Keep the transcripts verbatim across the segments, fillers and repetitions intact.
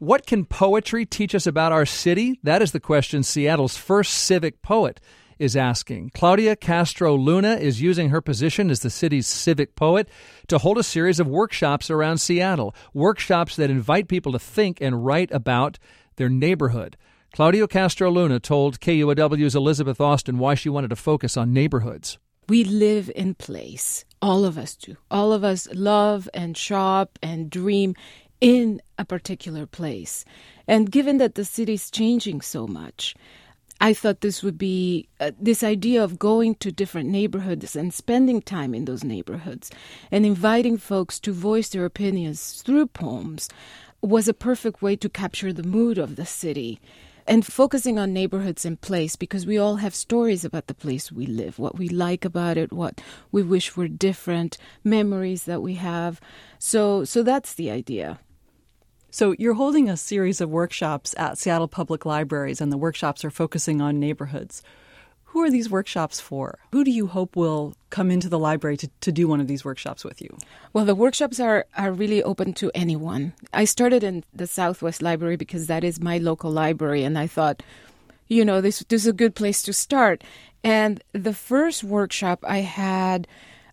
What can poetry teach us about our city? That is the question Seattle's first civic poet is asking. Claudia Castro Luna is using her position as the city's civic poet to hold a series of workshops around Seattle, workshops that invite people to think and write about their neighborhood. Claudia Castro Luna told K U O W's Elizabeth Austin why she wanted to focus on neighborhoods. We live in place. All of us do. All of us love and shop and dream in a particular place. And given that the city's changing so much, I thought this would be, uh, this idea of going to different neighborhoods and spending time in those neighborhoods and inviting folks to voice their opinions through poems was a perfect way to capture the mood of the city. And focusing on neighborhoods and place, because we all have stories about the place we live, what we like about it, what we wish were different, memories that we have. So, so that's the idea. So you're holding a series of workshops at Seattle Public Libraries, and the workshops are focusing on neighborhoods. Who are these workshops for? Who do you hope will come into the library to, to do one of these workshops with you? Well, the workshops are, are really open to anyone. I started in the Southwest Library because that is my local library, and I thought, you know, this, this is a good place to start. And the first workshop, I had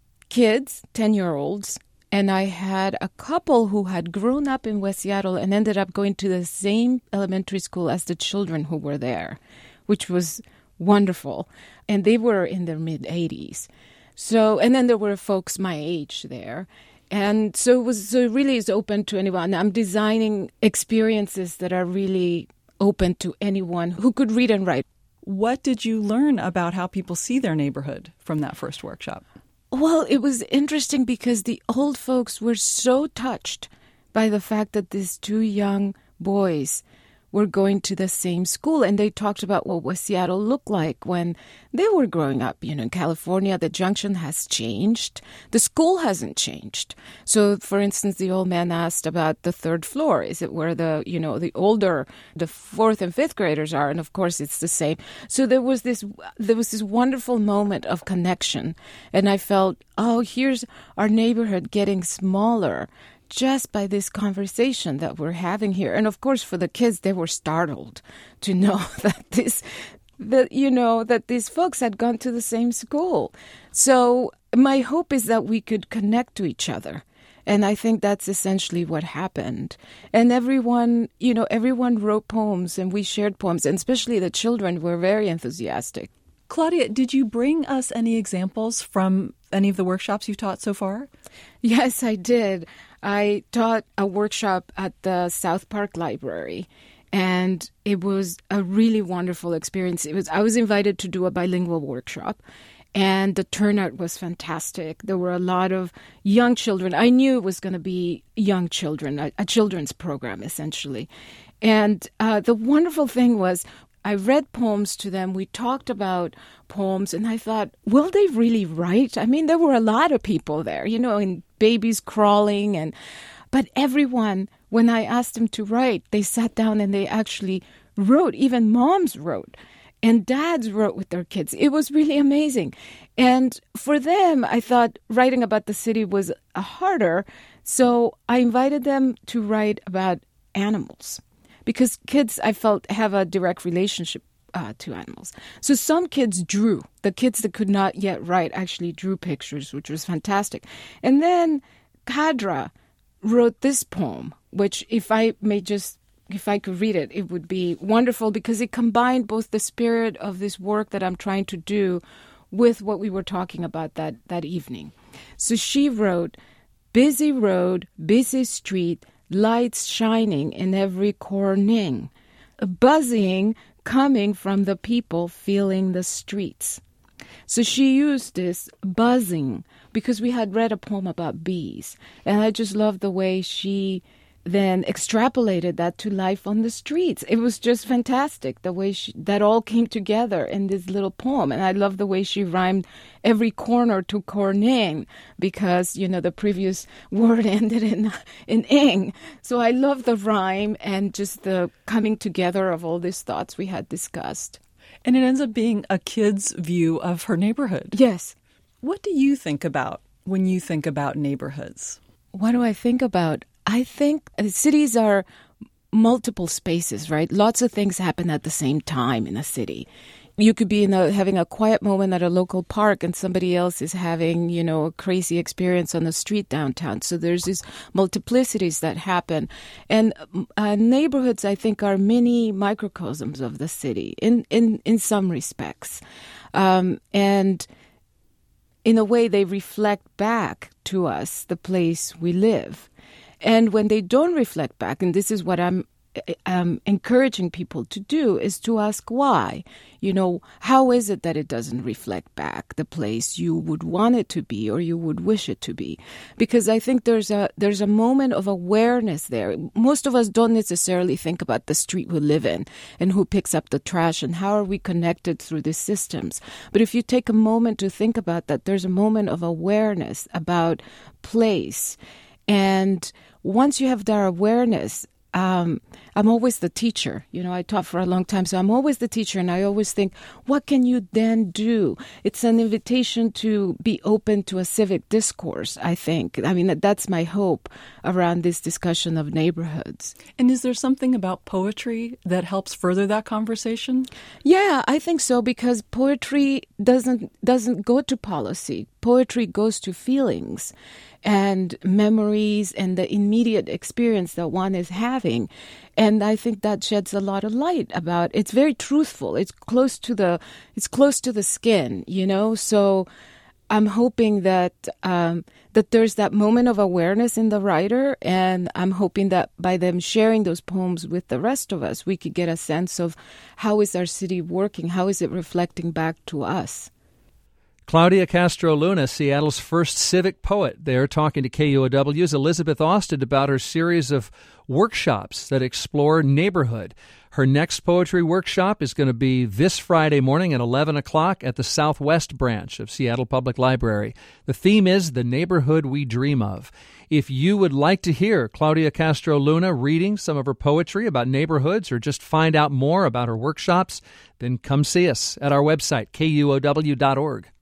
kids, ten-year-olds, and I had a couple who had grown up in West Seattle and ended up going to the same elementary school as the children who were there, which was wonderful. And they were in their mid-eighties. So, and then there were folks my age there. And so it was so it really is open to anyone. I'm designing experiences that are really open to anyone who could read and write. What did you learn about how people see their neighborhood from that first workshop? Well, it was interesting because the old folks were so touched by the fact that these two young boys were going to the same school. And they talked about what West Seattle looked like when they were growing up. You know, in California, the junction has changed. The school hasn't changed. So, for instance, the old man asked about the third floor. Is it where the, you know, the older, the fourth and fifth graders are? And of course, it's the same. So there was this, there was this wonderful moment of connection. And I felt, oh, here's our neighborhood getting smaller just by this conversation that we're having here. And of course, for the kids, they were startled to know that this, that, you know, that these folks had gone to the same school. So my hope is that we could connect to each other. And I think that's essentially what happened. And everyone, you know, everyone wrote poems and we shared poems, and especially the children were very enthusiastic. Claudia, did you bring us any examples from any of the workshops you've taught so far? Yes, I did. I taught a workshop at the South Park Library, and it was a really wonderful experience. It was I was invited to do a bilingual workshop, and the turnout was fantastic. There were a lot of young children. I knew it was going to be young children, a, a children's program, essentially. And uh, the wonderful thing was I read poems to them. We talked about poems, and I thought, will they really write? I mean, there were a lot of people there, you know, and babies crawling. and But everyone, when I asked them to write, they sat down and they actually wrote. Even moms wrote, and dads wrote with their kids. It was really amazing. And for them, I thought writing about the city was uh, harder. So I invited them to write about animals. Because kids, I felt, have a direct relationship uh, to animals. So some kids drew. The kids that could not yet write actually drew pictures, which was fantastic. And then Kadra wrote this poem, which if I may just, if I could read it, it would be wonderful because it combined both the spirit of this work that I'm trying to do with what we were talking about that, that evening. So she wrote, busy road, busy street, lights shining in every corner, a buzzing coming from the people feeling the streets. So she used this buzzing because we had read a poem about bees. And I just loved the way she then extrapolated that to life on the streets. It was just fantastic, the way she, that all came together in this little poem. And I love the way she rhymed every corner to corner because, you know, the previous word ended in, in ing. So I love the rhyme and just the coming together of all these thoughts we had discussed. And it ends up being a kid's view of her neighborhood. Yes. What do you think about when you think about neighborhoods? What do I think about? I think cities are multiple spaces, right? Lots of things happen at the same time in a city. You could be in a, having a quiet moment at a local park and somebody else is having, you know, a crazy experience on the street downtown. So there's these multiplicities that happen. And uh, neighborhoods, I think, are mini microcosms of the city in, in, in some respects. Um, and in a way, they reflect back to us the place we live. And when they don't reflect back, and this is what I'm um, encouraging people to do, is to ask why. You know, how is it that it doesn't reflect back the place you would want it to be or you would wish it to be? Because I think there's a there's a moment of awareness there. Most of us don't necessarily think about the street we live in and who picks up the trash and how are we connected through these systems. But if you take a moment to think about that, there's a moment of awareness about place. And once you have that awareness, um, I'm always the teacher. You know, I taught for a long time, so I'm always the teacher, and I always think, what can you then do? It's an invitation to be open to a civic discourse, I think. I mean, that's my hope around this discussion of neighborhoods. And is there something about poetry that helps further that conversation? Yeah, I think so, because poetry doesn't doesn't go to policy. Poetry goes to feelings and memories and the immediate experience that one is having. And I think that sheds a lot of light about, it's very truthful. It's close to the, it's close to the skin, you know? So I'm hoping that, um, that there's that moment of awareness in the writer. And I'm hoping that by them sharing those poems with the rest of us, we could get a sense of how is our city working? How is it reflecting back to us? Claudia Castro Luna, Seattle's first civic poet, there talking to K U O W's Elizabeth Austin about her series of workshops that explore neighborhood. Her next poetry workshop is going to be this Friday morning at eleven o'clock at the Southwest branch of Seattle Public Library. The theme is The Neighborhood We Dream Of. If you would like to hear Claudia Castro Luna reading some of her poetry about neighborhoods or just find out more about her workshops, then come see us at our website, K U O W dot org.